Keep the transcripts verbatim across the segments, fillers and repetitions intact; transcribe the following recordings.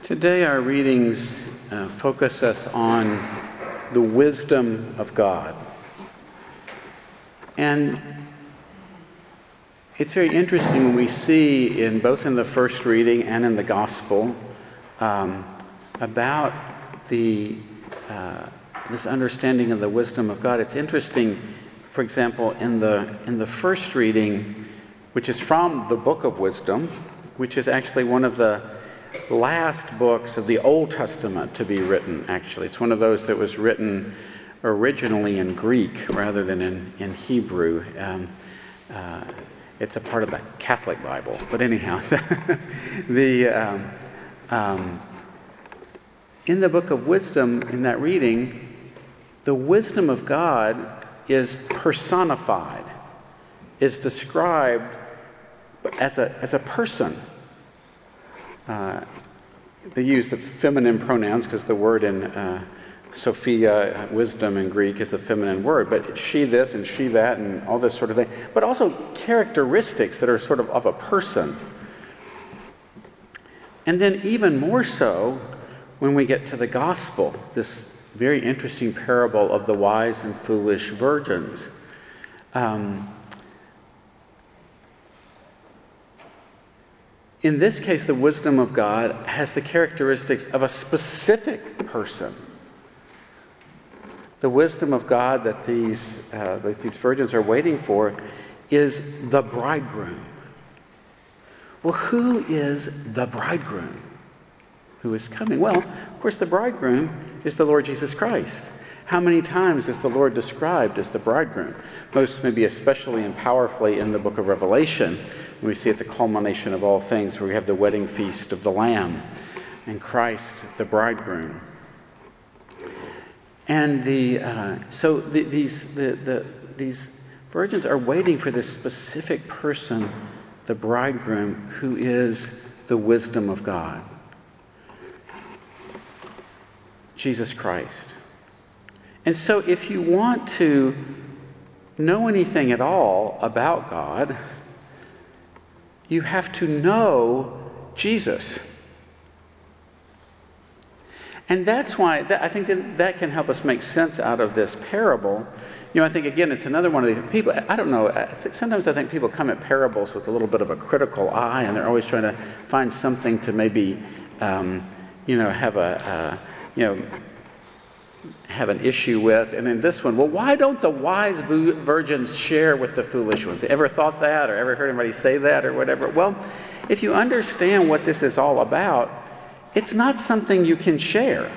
Today our readings uh, focus us on the wisdom of God. And it's very interesting when we see in both in the first reading and in the gospel um, about the uh, this understanding of the wisdom of God. It's interesting, for example, in the in the first reading, which is from the Book of Wisdom, which is actually one of the last books of the Old Testament to be written, actually. It's one of those that was written originally in Greek rather than in, in Hebrew. Um, uh, it's a part of the Catholic Bible. But anyhow, the um, um, in the Book of Wisdom, in that reading, the wisdom of God is personified, is described as a as a person. Uh, they use the feminine pronouns because the word in uh, Sophia, wisdom in Greek, is a feminine word, but she this and she that and all this sort of thing. But also characteristics that are sort of of a person. And then even more so when we get to the gospel, this very interesting parable of the wise and foolish virgins. Um, In this case, the wisdom of God has the characteristics of a specific person. The wisdom of God that these uh, that these virgins are waiting for is the bridegroom. Well, who is the bridegroom who is coming? Well, of course, the bridegroom is the Lord Jesus Christ. How many times is the Lord described as the bridegroom? Most, maybe especially and powerfully, in the book of Revelation, when we see at the culmination of all things, where we have the wedding feast of the Lamb and Christ, the bridegroom. And the uh, so the, these the, the these virgins are waiting for this specific person, the bridegroom, who is the wisdom of God, Jesus Christ. And so if you want to know anything at all about God, you have to know Jesus. And that's why that, I think that, that can help us make sense out of this parable. You know, I think, again, it's another one of the people, I don't know, I think, sometimes I think people come at parables with a little bit of a critical eye, and they're always trying to find something to maybe, um, you know, have a, a, you know, have an issue with. And in this one, well, why don't the wise virgins share with the foolish ones? Ever thought that, or ever heard anybody say that, or whatever? Well, if you understand what this is all about, it's not something you can share.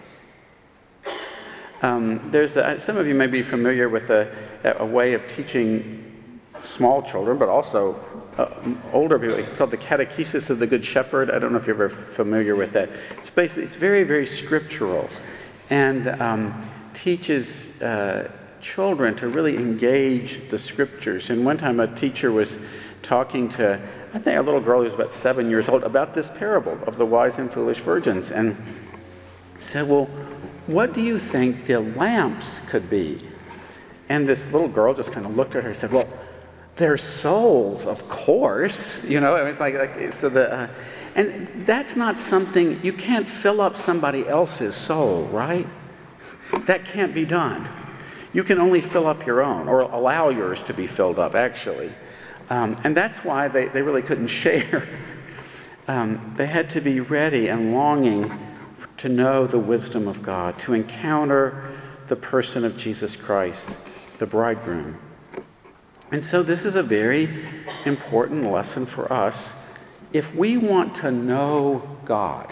Um, there's a, some of you may be familiar with a, a way of teaching small children, but also uh, older people. It's called the Catechesis of the Good Shepherd. I don't know if you're ever familiar with that. It's basically, it's very, very scriptural, and um, teaches uh, children to really engage the scriptures. And one time a teacher was talking to, I think, a little girl who was about seven years old about this parable of the wise and foolish virgins, and said, well, what do you think the lamps could be? And this little girl just kind of looked at her and said, well, they're souls, of course. You know, it was like, like so the... Uh, And that's not something, you can't fill up somebody else's soul, right? That can't be done. You can only fill up your own, or allow yours to be filled up, actually. Um, and that's why they, they really couldn't share. Um, they had to be ready and longing to know the wisdom of God, to encounter the person of Jesus Christ, the bridegroom. And so this is a very important lesson for us. If we want to know God,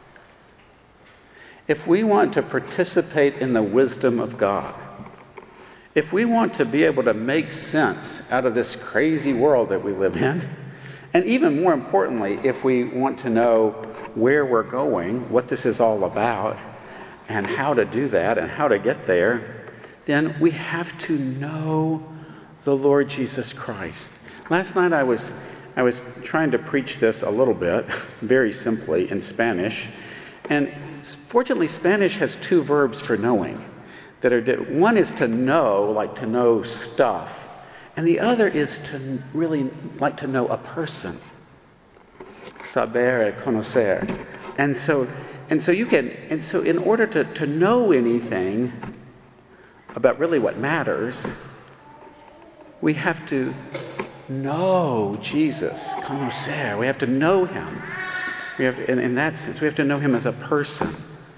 if we want to participate in the wisdom of God, if we want to be able to make sense out of this crazy world that we live in, and even more importantly, if we want to know where we're going, what this is all about, and how to do that, and how to get there, then we have to know the Lord Jesus Christ. Last night I was I was trying to preach this a little bit, very simply, in Spanish. And fortunately, Spanish has two verbs for knowing. That are one is to know, like to know stuff. And the other is to really like to know a person. Saber, conocer. And so, and so you can, and so in order to, to know anything about really what matters, we have to know Jesus, conocer. We have to know him. We have, in, in that sense, we have to know him as a person.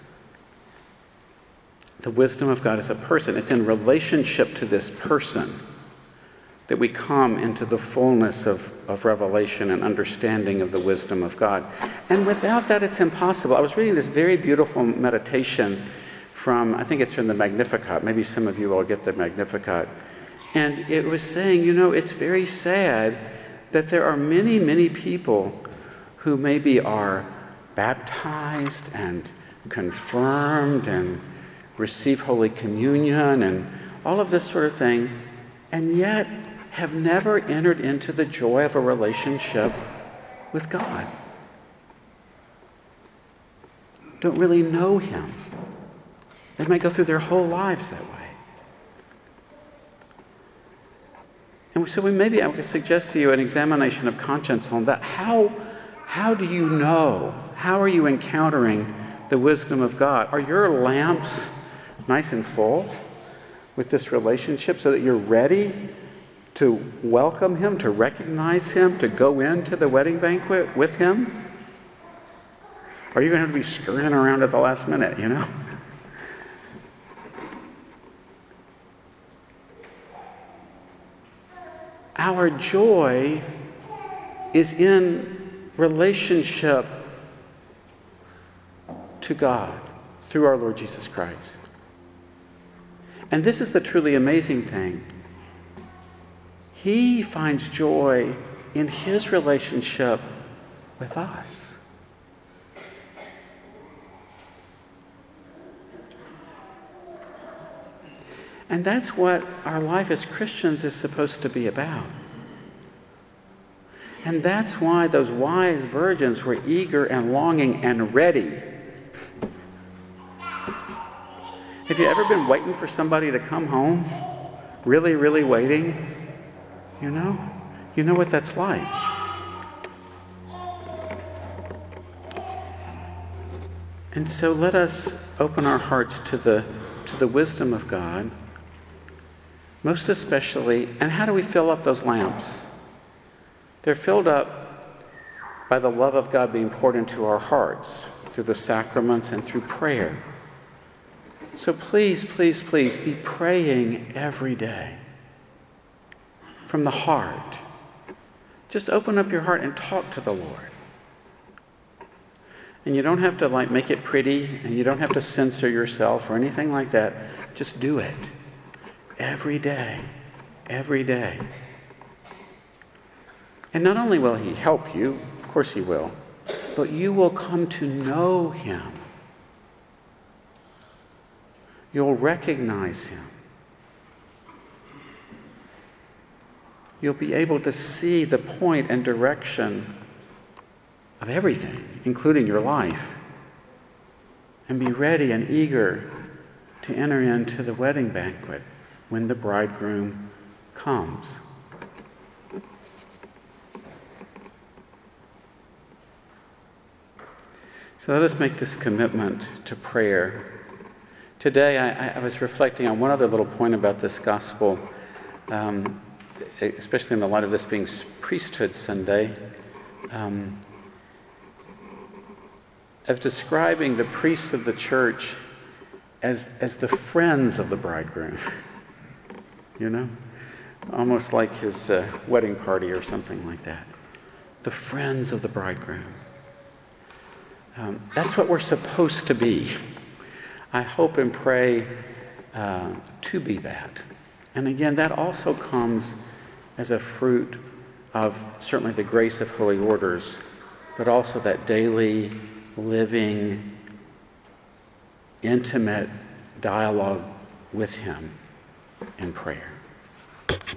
The wisdom of God is a person. It's in relationship to this person that we come into the fullness of, of revelation and understanding of the wisdom of God. And without that, it's impossible. I was reading this very beautiful meditation from, I think it's from the Magnificat. Maybe some of you all get the Magnificat. And it was saying, you know, it's very sad that there are many, many people who maybe are baptized and confirmed and receive Holy Communion and all of this sort of thing, and yet have never entered into the joy of a relationship with God. Don't really know him. They might go through their whole lives that way. And so we maybe I would suggest to you an examination of conscience on that. How, how do you know? How are you encountering the wisdom of God? Are your lamps nice and full with this relationship so that you're ready to welcome him, to recognize him, to go into the wedding banquet with him? Or are you going to have to be skirting around at the last minute, you know? Our joy is in relationship to God through our Lord Jesus Christ. And this is the truly amazing thing. He finds joy in his relationship with us. And that's what our life as Christians is supposed to be about. And that's why those wise virgins were eager and longing and ready. Have you ever been waiting for somebody to come home? Really, really waiting? You know? You know what that's like. And so let us open our hearts to the to the wisdom of God. Most especially, and how do we fill up those lamps? They're filled up by the love of God being poured into our hearts through the sacraments and through prayer. So please, please, please be praying every day from the heart. Just open up your heart and talk to the Lord. And you don't have to like make it pretty, and you don't have to censor yourself or anything like that. Just do it. Every day, every day. And not only will he help you, of course he will, but you will come to know him. You'll recognize him. You'll be able to see the point and direction of everything, including your life, and be ready and eager to enter into the wedding banquet when the bridegroom comes. So let us make this commitment to prayer. Today I, I was reflecting on one other little point about this gospel, um, especially in the light of this being Priesthood Sunday, um, of describing the priests of the church as, as the friends of the bridegroom. You know? Almost like his uh, wedding party or something like that. The friends of the bridegroom. Um, that's what we're supposed to be. I hope and pray uh, to be that. And again, that also comes as a fruit of certainly the grace of holy orders, but also that daily, living, intimate dialogue with him in prayer.